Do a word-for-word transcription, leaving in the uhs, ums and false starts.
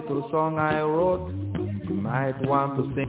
little song I wrote. You might want to sing